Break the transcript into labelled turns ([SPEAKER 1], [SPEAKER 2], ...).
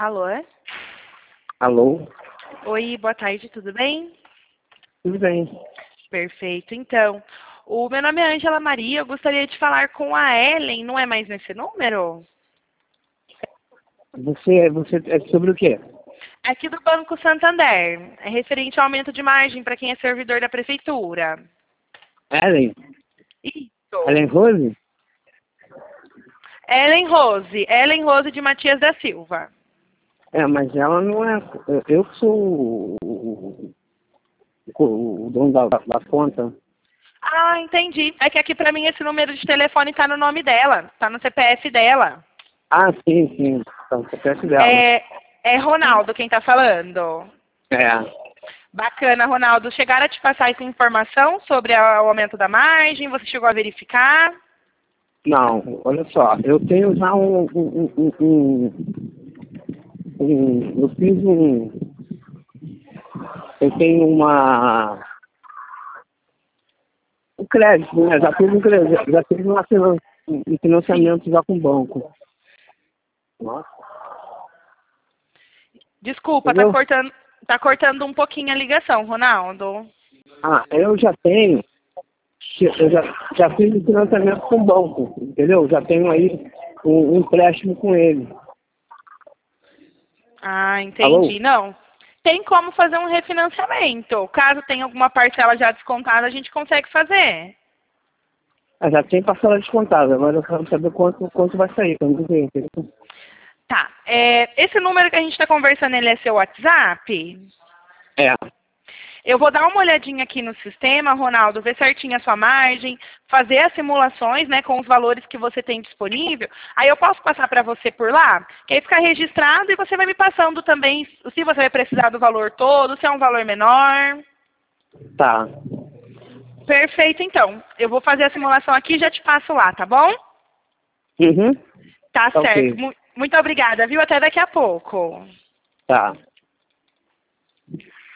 [SPEAKER 1] Alô?
[SPEAKER 2] Alô?
[SPEAKER 1] Oi, boa tarde, tudo bem?
[SPEAKER 2] Tudo bem.
[SPEAKER 1] Perfeito, então. O meu nome é Ângela Maria, eu gostaria de falar com a Ellen, não é mais nesse número?
[SPEAKER 2] Você é sobre o quê?
[SPEAKER 1] Aqui do Banco Santander, é referente ao aumento de margem para quem é servidor da prefeitura.
[SPEAKER 2] Ellen? Ellen
[SPEAKER 1] Isso.
[SPEAKER 2] Rose?
[SPEAKER 1] Ellen Rose de Matias da Silva.
[SPEAKER 2] É, mas ela não é... Eu que sou o dono da conta.
[SPEAKER 1] Ah, entendi. É que aqui para mim esse número de telefone está no nome dela, está no CPF dela.
[SPEAKER 2] Ah, sim. Então, você perto dela.
[SPEAKER 1] É Ronaldo quem está falando.
[SPEAKER 2] É.
[SPEAKER 1] Bacana, Ronaldo. Chegaram a te passar essa informação sobre o aumento da margem? Você chegou a verificar?
[SPEAKER 2] Não, olha só. Eu tenho já eu fiz eu tenho um crédito, né? Já fiz um crédito, já fiz um
[SPEAKER 1] Sim.
[SPEAKER 2] financiamento já com o banco. Nossa.
[SPEAKER 1] Desculpa,
[SPEAKER 2] Entendeu?
[SPEAKER 1] tá cortando um pouquinho a ligação, Ronaldo.
[SPEAKER 2] Ah, eu já fiz o financiamento com o banco, entendeu? Já tenho aí um empréstimo com ele.
[SPEAKER 1] Ah,
[SPEAKER 2] Alô?
[SPEAKER 1] entendi. Não. Tem como fazer um refinanciamento. Caso tenha alguma parcela já descontada, a gente consegue fazer.
[SPEAKER 2] Ah, já tem parcela descontada, agora eu quero saber quanto vai sair, pra não dizer, entendeu?
[SPEAKER 1] Tá. Esse número que a gente está conversando, ele é seu WhatsApp?
[SPEAKER 2] É,
[SPEAKER 1] Eu vou dar uma olhadinha aqui no sistema, Ronaldo, ver certinho a sua margem, fazer as simulações, né, com os valores que você tem disponível. Aí eu posso passar para você por lá, que aí fica registrado e você vai me passando também se você vai precisar do valor todo, se é um valor menor.
[SPEAKER 2] tá.
[SPEAKER 1] Perfeito, então. Eu vou fazer a simulação aqui e já te passo lá, tá bom?
[SPEAKER 2] Uhum,
[SPEAKER 1] Tá
[SPEAKER 2] tá
[SPEAKER 1] certo.
[SPEAKER 2] ok.
[SPEAKER 1] Muito obrigada, viu? Até daqui a pouco.
[SPEAKER 2] Tá.